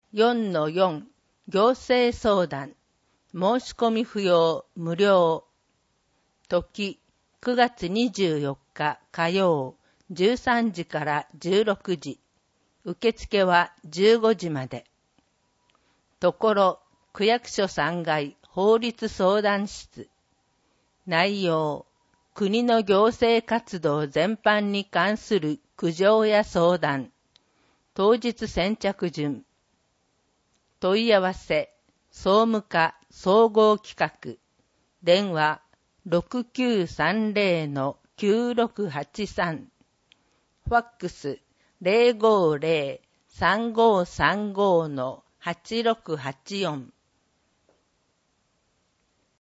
4-4 行政相談申し込み不要無料時9月24日火曜13時から16時受付は15時までところ区役所3階法律相談室内容国の行政活動全般に関する苦情や相談当日先着順問い合わせ総務課総合企画電話 6930-9683 ファックス 050-3535-8684